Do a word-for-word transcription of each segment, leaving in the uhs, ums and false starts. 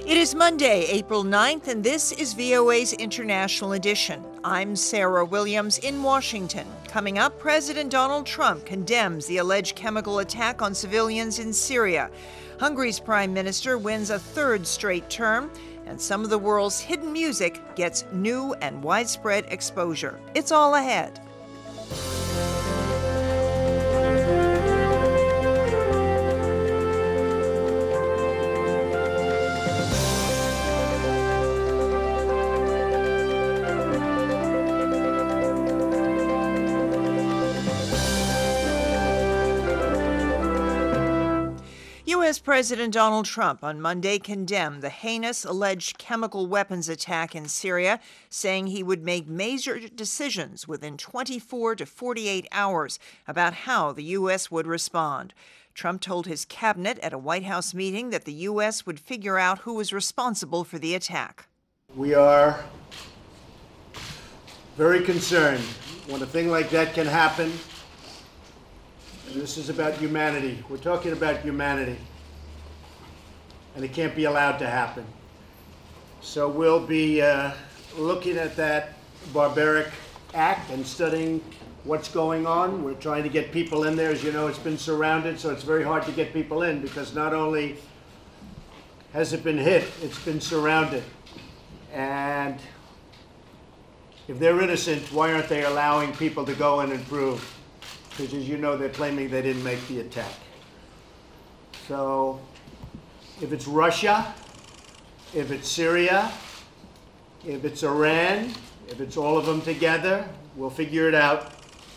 It is Monday, April ninth, and this is V O A's International Edition. I'm Sarah Williams in Washington. Coming up, President Donald Trump condemns the alleged chemical attack on civilians in Syria. Hungary's prime minister wins a third straight term, and some of the world's hidden music gets new and widespread exposure. It's all ahead. U S. President Donald Trump on Monday condemned the heinous alleged chemical weapons attack in Syria, saying he would make major decisions within twenty-four to forty-eight hours about how the U S would respond. Trump told his cabinet at a White House meeting that the U S would figure out who was responsible for the attack. We are very concerned when a thing like that can happen. And this is about humanity. We're talking about humanity. And it can't be allowed to happen. So we'll be uh, looking at that barbaric act and studying what's going on. We're trying to get people in there. As you know, it's been surrounded, so it's very hard to get people in because not only has it been hit, it's been surrounded. And if they're innocent, why aren't they allowing people to go in and prove? Because as you know, they're claiming they didn't make the attack. So if it's Russia, if it's Syria, if it's Iran, if it's all of them together, we'll figure it out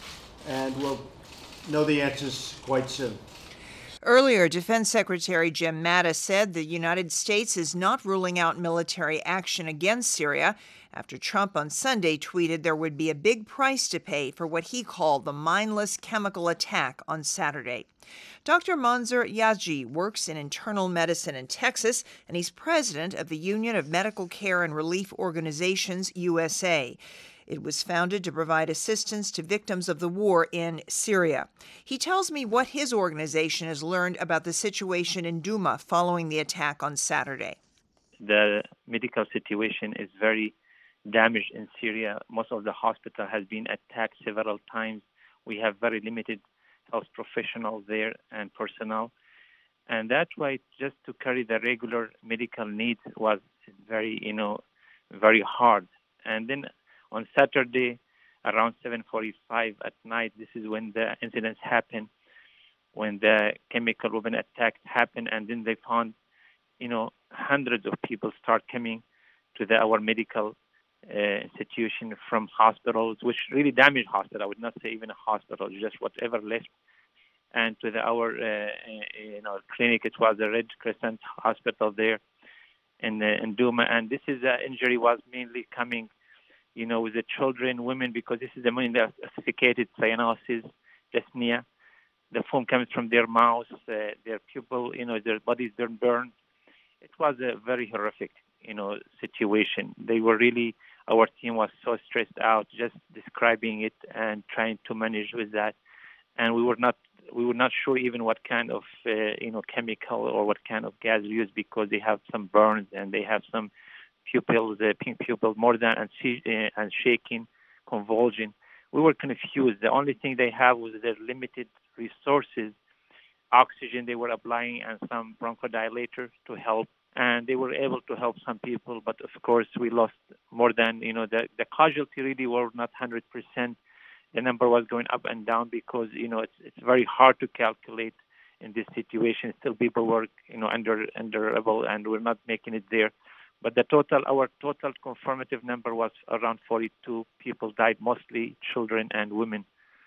and we'll know the answers quite soon. Earlier, Defense Secretary Jim Mattis said the United States is not ruling out military action against Syria after Trump on Sunday tweeted there would be a big price to pay for what he called the mindless chemical attack on Saturday. Doctor Manzoor Yazji works in internal medicine in Texas, and he's president of the Union of Medical Care and Relief Organizations, U S A. It was founded to provide assistance to victims of the war in Syria. He tells me what his organization has learned about the situation in Douma following the attack on Saturday. The medical situation is very damaged in Syria. Most of the hospital has been attacked several times. We have very limited health professionals there and personnel. And that's why just to carry the regular medical needs was very, you know, very hard. And then on Saturday, around seven forty-five at night, this is when the incidents happened, when the chemical weapon attacks happened, and then they found, you know, hundreds of people start coming to the, our medical uh, institution from hospitals, which really damaged hospital. I would not say even a hospital, just whatever left. And to the, our, uh, you know, clinic, it was the Red Crescent Hospital there in, uh, in Douma. And this is uh, injury was mainly coming, you know, with the children, women, because this is the main associated cyanosis, dyspnea. The foam comes from their mouths, uh, their pupil, you know, their bodies, they're burned. It was a very horrific, you know, situation. They were really, our team was so stressed out just describing it and trying to manage with that. And we were not, we were not sure even what kind of, uh, you know, chemical or what kind of gas used because they have some burns and they have some pupils, uh, pink pupils, more than and, uh, and shaking, convulsion. We were confused. The only thing they have was their limited resources, oxygen they were applying, and some bronchodilators to help. And they were able to help some people, but of course we lost more than, you know, the, the casualty really were not one hundred percent. The number was going up and down because, you know, it's it's very hard to calculate in this situation. Still people were, you know, under, under rebel and we're not making it there. But the total, our total confirmative number was around forty-two people died, mostly children and women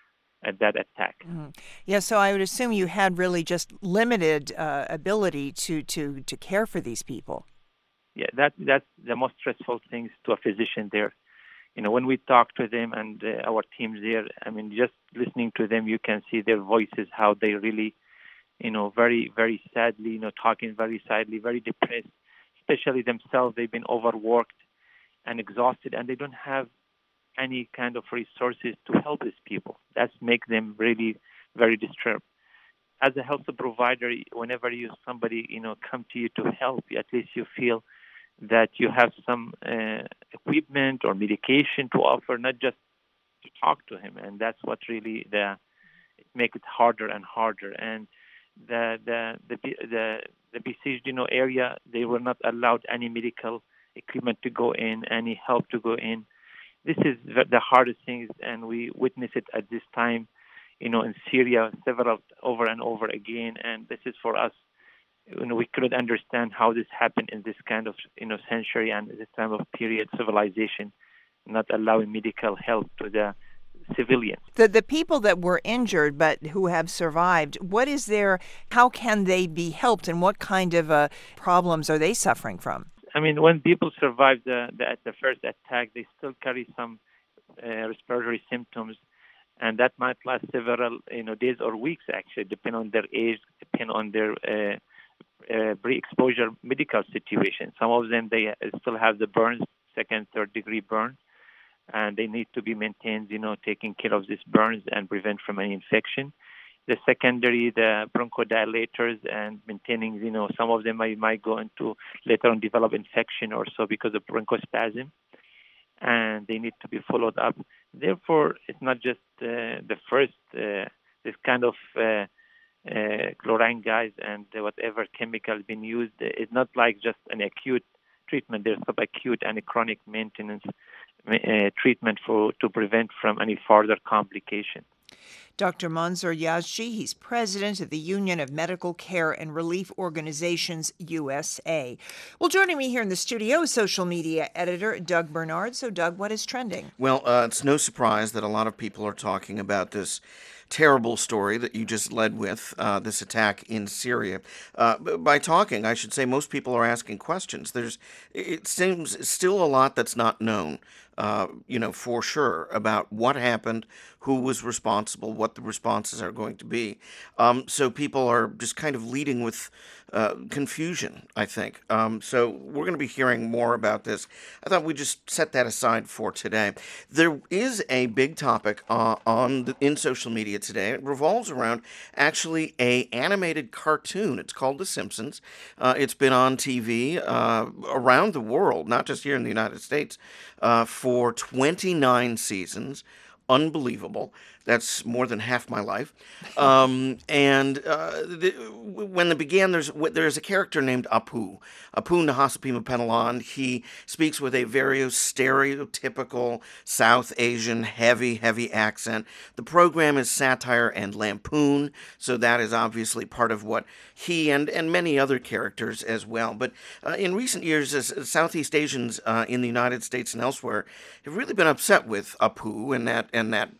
at that attack. Mm-hmm. Yeah, so I would assume you had really just limited uh, ability to, to, to care for these people. Yeah, that that's the most stressful things to a physician there. You know, when we talk to them and uh, our teams there, I mean, just listening to them, you can see their voices, how they really, you know, very, very sadly, you know, talking very sadly, very depressed. Especially themselves, they've been overworked and exhausted, and they don't have any kind of resources to help these people. That makes them really very disturbed. as a health provider, whenever you somebody you know come to you to help, at least you feel that you have some uh, equipment or medication to offer, not just to talk to him. And that's what really the it make it harder and harder. And the the the the, the besieged you know area, they were not allowed any medical equipment to go in, any help to go in. This is the hardest thing, and we witness it at this time, you know, in Syria, several over and over again. And this is for us, you know, we couldn't understand how this happened in this kind of, you know, century and this time of period civilization, not allowing medical help to the civilians. The the people that were injured but who have survived, what is their, how can they be helped, and what kind of uh, problems are they suffering from? I mean, when people survive the, the, the first attack, they still carry some uh, respiratory symptoms, and that might last several, you know, days or weeks, actually, depending on their age, depending on their uh, uh, pre-exposure medical situation. Some of them, they still have the burns, second, third degree burns, and they need to be maintained, you know, taking care of these burns and prevent from any infection. The secondary, the bronchodilators, and maintaining, you know, some of them might, might go into later on develop infection or so because of bronchospasm, and they need to be followed up. Therefore, it's not just uh, the first, uh, this kind of uh, uh, chlorine gas and whatever chemical being used. It's not like just an acute treatment. There's subacute and chronic maintenance uh, treatment for to prevent from any further complication. Doctor Manzoor Yazji, he's president of the Union of Medical Care and Relief Organizations, U S A. Well, joining me here in the studio is social media editor Doug Bernard. So, Doug, what is trending? Well, uh, it's no surprise that a lot of people are talking about this terrible story that you just led with, uh, this attack in Syria. Uh, by talking, I should say most people are asking questions. There's, it seems still a lot that's not known, uh, you know, for sure about what happened, who was responsible, what the responses are going to be. Um, so people are just kind of leading with uh, confusion, I think. Um, so we're going to be hearing more about this. I thought we'd just set that aside for today. There is a big topic uh, on the, in social media today. It revolves around actually a animated cartoon. It's called The Simpsons. Uh, it's been on T V uh, around the world, not just here in the United States, uh, for twenty-nine seasons. Unbelievable. That's more than half my life. Um, and uh, the, when it began, there's there's a character named Apu, Apu Nahasapima He speaks with a very stereotypical South Asian heavy, heavy accent. The program is satire and lampoon, so that is obviously part of what he and, and many other characters as well. But uh, in recent years, as Southeast Asians uh, in the United States and elsewhere have really been upset with Apu and that and that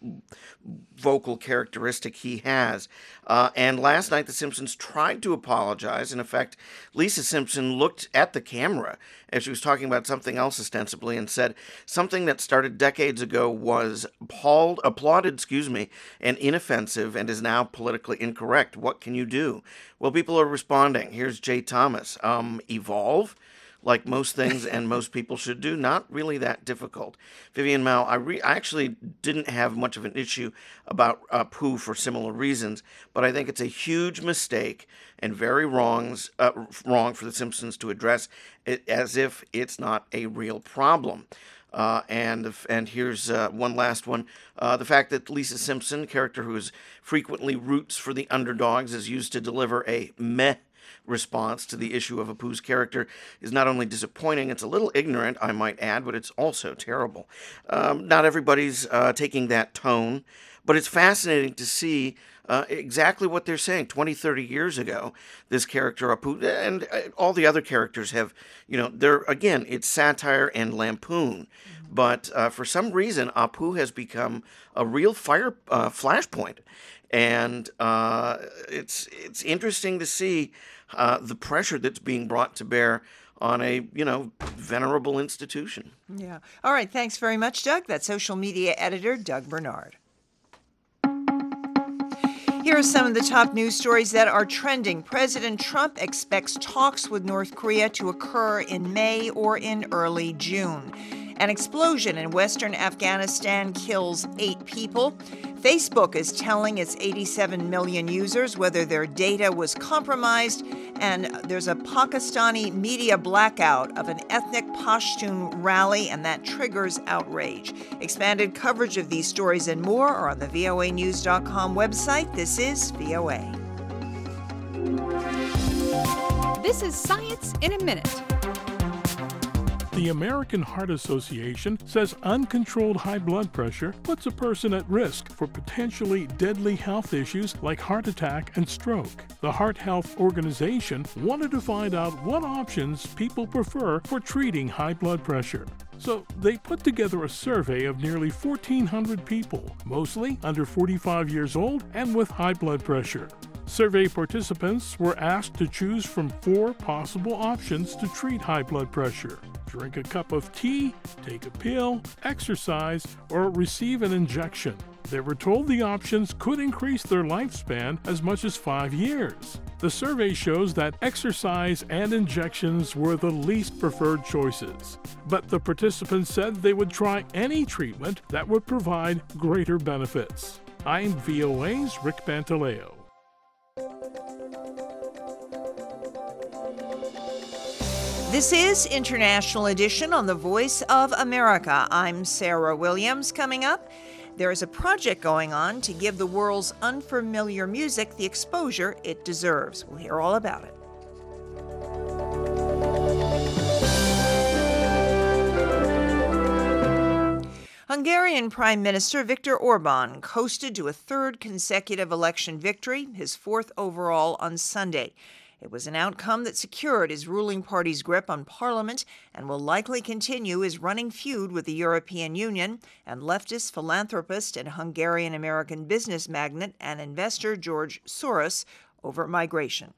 vocal characteristic he has. Uh, and last night, The Simpsons tried to apologize. In effect, Lisa Simpson looked at the camera as she was talking about something else ostensibly and said something that started decades ago was appalled, applauded, excuse me, and inoffensive and is now politically incorrect. What can you do? Well, people are responding. Here's Jay Thomas. Um, evolve? Like most things and most people should do, not really that difficult. Vivian Mao, I, re- I actually didn't have much of an issue about uh, Pooh for similar reasons, but I think it's a huge mistake and very wrongs, uh, wrong for The Simpsons to address it as if it's not a real problem. Uh, and and here's uh, one last one. Uh, the fact that Lisa Simpson, a character who is frequently roots for the underdogs, is used to deliver a meh response to the issue of Apu's character is not only disappointing, it's a little ignorant, I might add, but it's also terrible. Um, not everybody's uh, taking that tone, but it's fascinating to see uh, exactly what they're saying. twenty, thirty years ago, this character Apu, and uh, all the other characters have, you know, they're, again, it's satire and lampoon. But uh, for some reason, Apu has become a real fire uh, flashpoint. And uh, it's it's interesting to see uh, the pressure that's being brought to bear on a, you know, venerable institution. Yeah. All right. Thanks very much, Doug. That's social media editor Doug Bernard. Here are some of the top news stories that are trending. President Trump expects talks with North Korea to occur in May or in early June. An explosion in western Afghanistan kills eight people. Facebook is telling its eighty-seven million users whether their data was compromised, and there's a Pakistani media blackout of an ethnic Pashtun rally, and that triggers outrage. Expanded coverage of these stories and more are on the V O A news dot com website. This is V O A. This is Science in a Minute. The American Heart Association says uncontrolled high blood pressure puts a person at risk for potentially deadly health issues like heart attack and stroke. The Heart Health Organization wanted to find out what options people prefer for treating high blood pressure. So they put together a survey of nearly fourteen hundred people, mostly under forty-five years old and with high blood pressure. Survey participants were asked to choose from four possible options to treat high blood pressure: drink a cup of tea, take a pill, exercise, or receive an injection. They were told the options could increase their lifespan as much as five years. The survey shows that exercise and injections were the least preferred choices. But the participants said they would try any treatment that would provide greater benefits. I'm V O A's Rick Pantaleo. This is International Edition on the Voice of America. I'm Sarah Williams. Coming up, there is a project going on to give the world's unfamiliar music the exposure it deserves. We'll hear all about it. Hungarian Prime Minister Viktor Orban coasted to a third consecutive election victory, his fourth overall on Sunday. It was an outcome that secured his ruling party's grip on Parliament and will likely continue his running feud with the European Union and leftist philanthropist and Hungarian-American business magnate and investor George Soros over migration.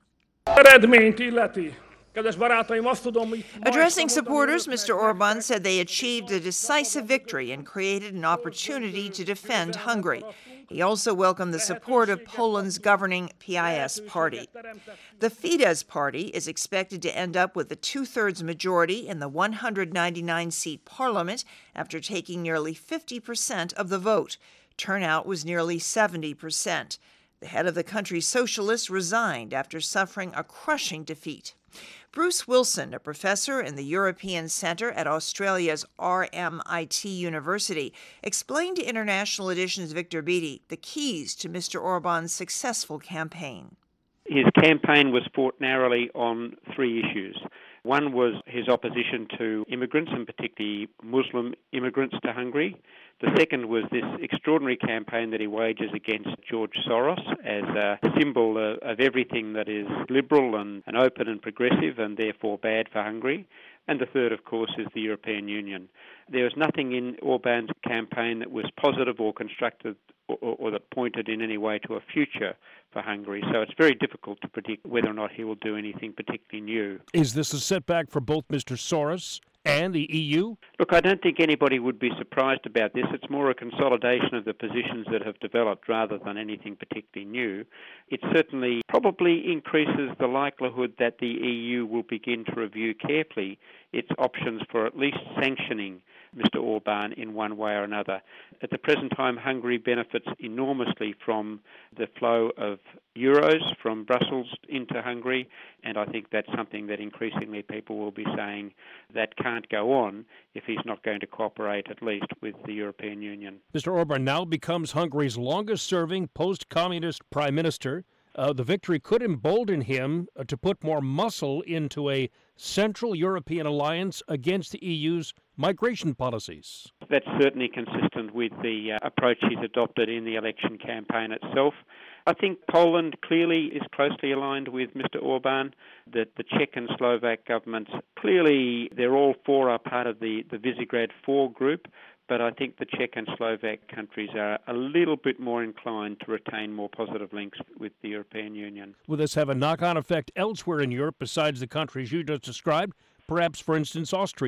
Addressing supporters, Mister Orban said they achieved a decisive victory and created an opportunity to defend Hungary. He also welcomed the support of Poland's governing P I S party. The Fidesz party is expected to end up with a two-thirds majority in the one hundred ninety-nine seat parliament after taking nearly fifty percent of the vote. Turnout was nearly seventy percent. The head of the country's socialists resigned after suffering a crushing defeat. Bruce Wilson, a professor in the European Centre at Australia's R M I T University, explained to International Edition's Victor Beattie the keys to Mister Orban's successful campaign. His campaign was fought narrowly on three issues. One was his opposition to immigrants, and particularly Muslim immigrants to Hungary. The second was this extraordinary campaign that he wages against George Soros as a symbol of, of everything that is liberal and, and open and progressive and therefore bad for Hungary. And the third, of course, is the European Union. There was nothing in Orban's campaign that was positive or constructive or, or, or that pointed in any way to a future for Hungary. So it's very difficult to predict whether or not he will do anything particularly new. Is this a setback for both Mister Soros and the E U? Look, I don't think anybody would be surprised about this. It's more a consolidation of the positions that have developed rather than anything particularly new. It certainly probably increases the likelihood that the E U will begin to review carefully its options for at least sanctioning Mister Orban in one way or another. At the present time, Hungary benefits enormously from the flow of euros from Brussels into Hungary, and I think that's something that increasingly people will be saying that can't go on if he's not going to cooperate at least with the European Union. Mister Orban now becomes Hungary's longest-serving post-communist prime minister. Uh, the victory could embolden him uh, to put more muscle into a Central European alliance against the E U's migration policies. That's certainly consistent with the uh, approach he's adopted in the election campaign itself. I think Poland clearly is closely aligned with Mister Orban. The, the Czech and Slovak governments, clearly they're all four are part of the, the Visegrad Four group, but I think the Czech and Slovak countries are a little bit more inclined to retain more positive links with the European Union. Will this have a knock-on effect elsewhere in Europe besides the countries you just described, perhaps, for instance, Austria?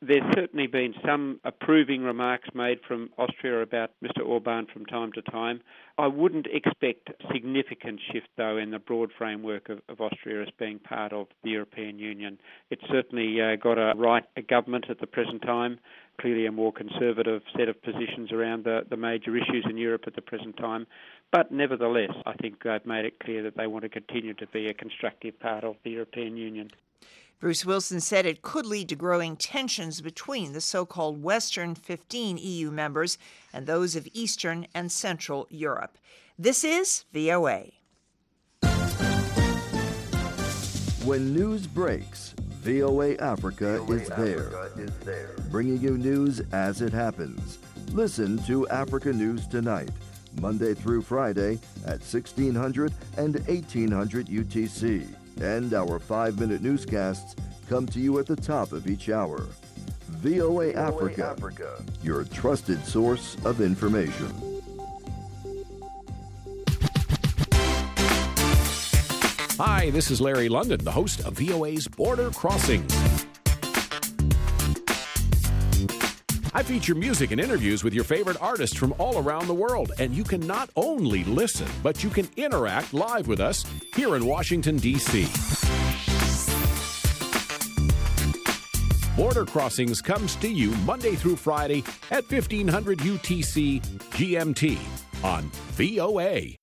There's certainly been some approving remarks made from Austria about Mister Orban from time to time. I wouldn't expect significant shift, though, in the broad framework of, of Austria as being part of the European Union. It's certainly uh, got a right a government at the present time, clearly a more conservative set of positions around the, the major issues in Europe at the present time. But nevertheless, I think they've made it clear that they want to continue to be a constructive part of the European Union. Bruce Wilson said it could lead to growing tensions between the so-called Western fifteen E U members and those of Eastern and Central Europe. This is V O A. When news breaks, V O A Africa is there, bringing you news as it happens. Listen to Africa News Tonight, Monday through Friday at sixteen hundred and eighteen hundred U T C. And our five-minute newscasts come to you at the top of each hour. V O A Africa, Africa, your trusted source of information. Hi, this is Larry London, the host of V O A's Border Crossings. I feature music and interviews with your favorite artists from all around the world, and you can not only listen, but you can interact live with us here in Washington, D C Border Crossings comes to you Monday through Friday at fifteen hundred U T C G M T on V O A.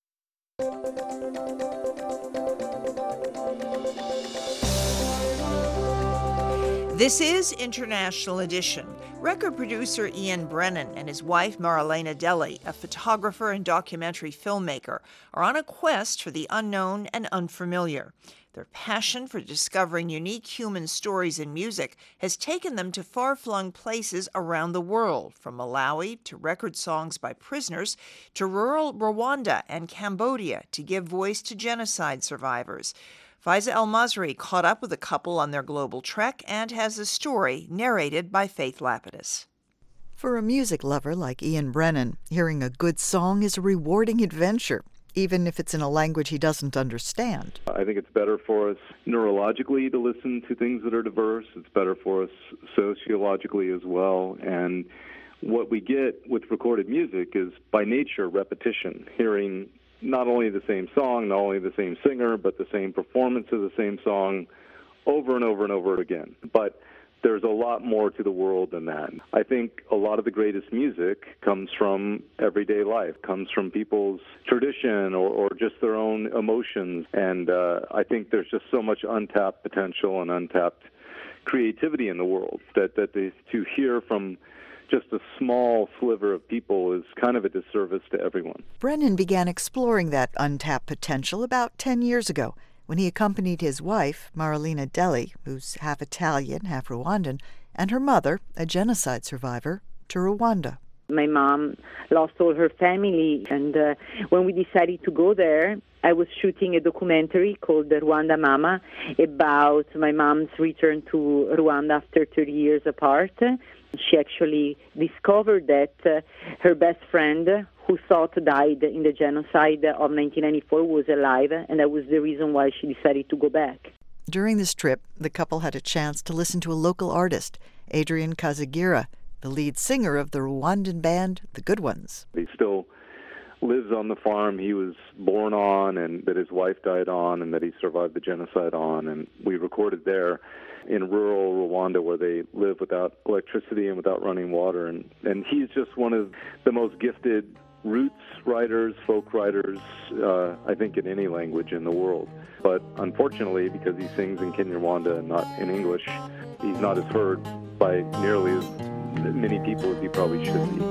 This is International Edition. Record producer Ian Brennan and his wife Marlena Deli, a photographer and documentary filmmaker, are on a quest for the unknown and unfamiliar. Their passion for discovering unique human stories in music has taken them to far-flung places around the world, from Malawi to record songs by prisoners to rural Rwanda and Cambodia to give voice to genocide survivors. Faiza El-Masri caught up with the couple on their global trek and has a story narrated by Faith Lapidus. For a music lover like Ian Brennan, hearing a good song is a rewarding adventure, even if it's in a language he doesn't understand. I think it's better for us neurologically to listen to things that are diverse. It's better for us sociologically as well. And what we get with recorded music is, by nature, repetition, hearing not only the same song, not only the same singer, but the same performance of the same song over and over and over again. But there's a lot more to the world than that. I think a lot of the greatest music comes from everyday life, comes from people's tradition or, or just their own emotions. And uh, I think there's just so much untapped potential and untapped creativity in the world that, that they, to hear from just a small sliver of people is kind of a disservice to everyone. Brennan began exploring that untapped potential about ten years ago when he accompanied his wife, Marlena Deli, who's half Italian, half Rwandan, and her mother, a genocide survivor, to Rwanda. My mom lost all her family, and uh, when we decided to go there, I was shooting a documentary called The Rwanda Mama about my mom's return to Rwanda after thirty years apart. She actually discovered that uh, her best friend, who thought died in the genocide of nineteen ninety-four, was alive, and that was the reason why she decided to go back. During this trip, the couple had a chance to listen to a local artist, Adrian Kazigira, the lead singer of the Rwandan band The Good Ones. He still lives on the farm he was born on and that his wife died on and that he survived the genocide on, and we recorded there in rural Rwanda where they live without electricity and without running water. And, and he's just one of the most gifted roots writers, folk writers, uh, I think in any language in the world. But unfortunately, because he sings in Kinyarwanda and not in English, he's not as heard by nearly as many people as he probably should be.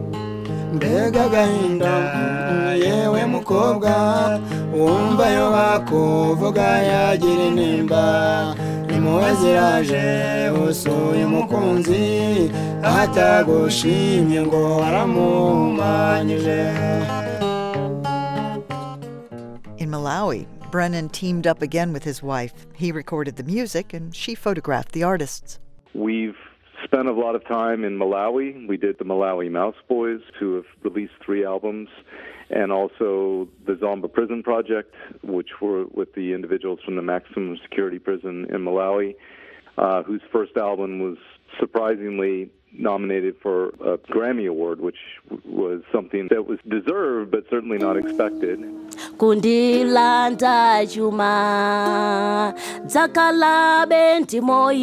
Mbega gahinda yewe mukobwa wumva yo bakuvuga yagira intimba impuhwe ziraje usuye umukunzi atagushimye ngo waramuhumanyije. In Malawi, Brennan teamed up again with his wife. He recorded the music and she photographed the artists. We've spent a lot of time in Malawi. We did the Malawi Mouse Boys, who have released three albums, and also the Zomba Prison Project, which were with the individuals from the maximum security prison in Malawi. uh, whose first album was surprisingly nominated for a Grammy Award, which was something that was deserved but certainly not expected. Kundilanda Juma Zakala Benti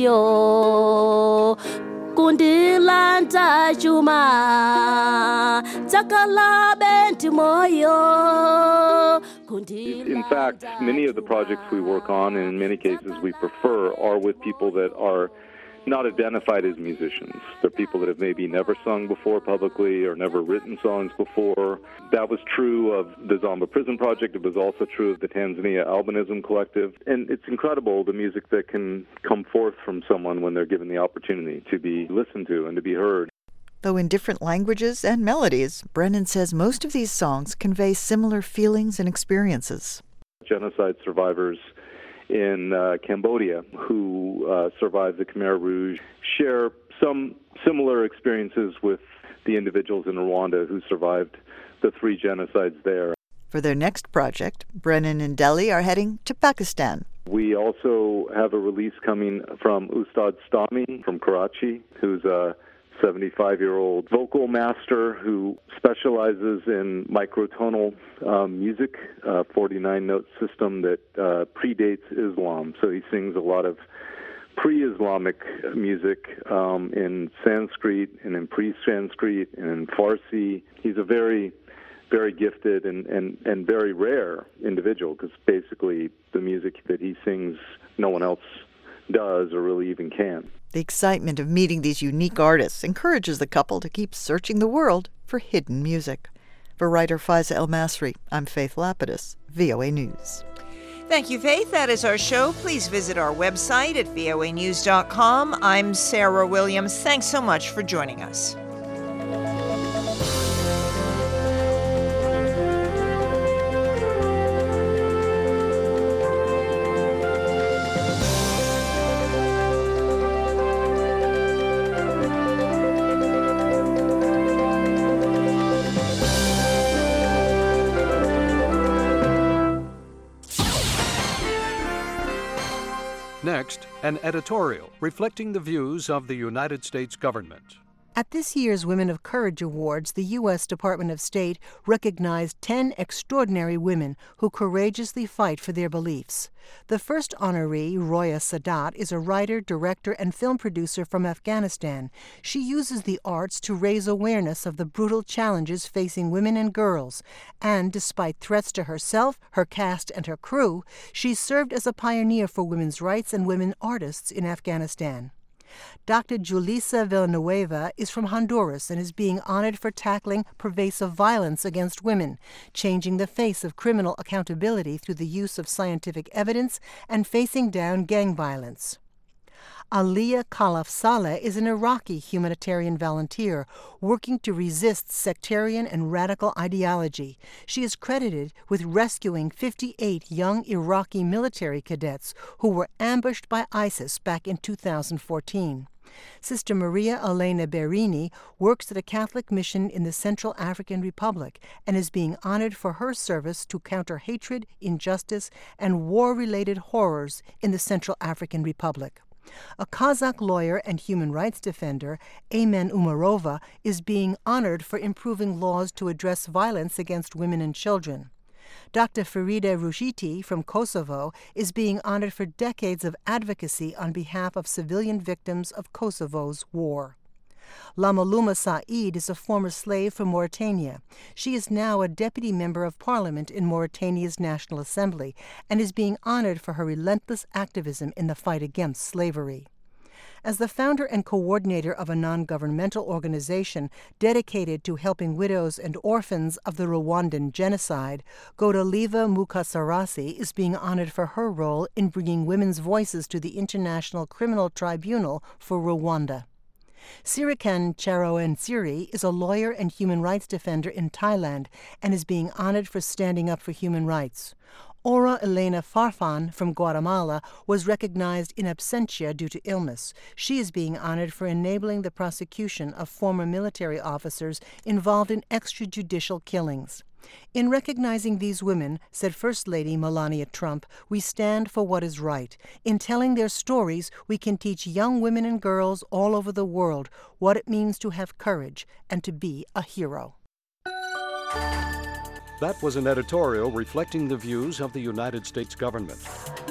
Moyo Kundilanda Juma Zakala Benti Moyo. In fact, many of the projects we work on, and in many cases we prefer, are with people that are not identified as musicians. They're people that have maybe never sung before publicly or never written songs before. That was true of the Zomba Prison Project. It was also true of the Tanzania Albinism Collective. And it's incredible, the music that can come forth from someone when they're given the opportunity to be listened to and to be heard. Though in different languages and melodies, Brennan says most of these songs convey similar feelings and experiences. Genocide survivors in uh, Cambodia who uh, survived the Khmer Rouge share some similar experiences with the individuals in Rwanda who survived the three genocides there. For their next project, Brennan and Deli are heading to Pakistan. We also have a release coming from Ustad Stami from Karachi, who's a seventy-five-year-old vocal master who specializes in microtonal um, music, a forty-nine note system that uh, predates Islam. So he sings a lot of pre-Islamic music um, in Sanskrit and in pre-Sanskrit and in Farsi. He's a very, very gifted and, and, and very rare individual because basically the music that he sings no one else does or really even can. The excitement of meeting these unique artists encourages the couple to keep searching the world for hidden music. For writer Faiza El-Masri, I'm Faith Lapidus, V O A News. Thank you, Faith. That is our show. Please visit our website at V O A news dot com. I'm Sarah Williams. Thanks so much for joining us. Next, an editorial reflecting the views of the United States government. At this year's Women of Courage Awards, the U S Department of State recognized ten extraordinary women who courageously fight for their beliefs. The first honoree, Roya Sadat, is a writer, director, and film producer from Afghanistan. She uses the arts to raise awareness of the brutal challenges facing women and girls, and despite threats to herself, her cast, and her crew, she's served as a pioneer for women's rights and women artists in Afghanistan. Doctor Julissa Villanueva is from Honduras and is being honored for tackling pervasive violence against women, changing the face of criminal accountability through the use of scientific evidence and facing down gang violence. Aliyah Khalaf Saleh is an Iraqi humanitarian volunteer working to resist sectarian and radical ideology. She is credited with rescuing fifty-eight young Iraqi military cadets who were ambushed by ISIS back in two thousand fourteen. Sister Maria Elena Berini works at a Catholic mission in the Central African Republic and is being honored for her service to counter hatred, injustice, and war-related horrors in the Central African Republic. A Kazakh lawyer and human rights defender, Ayman Umarova, is being honored for improving laws to address violence against women and children. Doctor Farida Rushiti from Kosovo is being honored for decades of advocacy on behalf of civilian victims of Kosovo's war. Lamaluma Saeed is a former slave from Mauritania. She is now a deputy member of parliament in Mauritania's National Assembly and is being honored for her relentless activism in the fight against slavery. As the founder and coordinator of a non-governmental organization dedicated to helping widows and orphans of the Rwandan genocide, Godaliva Mukasarasi is being honored for her role in bringing women's voices to the International Criminal Tribunal for Rwanda. Sirikan Charoensiri is a lawyer and human rights defender in Thailand and is being honored for standing up for human rights. Ora Elena Farfan from Guatemala was recognized in absentia due to illness. She is being honored for enabling the prosecution of former military officers involved in extrajudicial killings. In recognizing these women, said First Lady Melania Trump, we stand for what is right. In telling their stories, we can teach young women and girls all over the world what it means to have courage and to be a hero. That was an editorial reflecting the views of the United States government.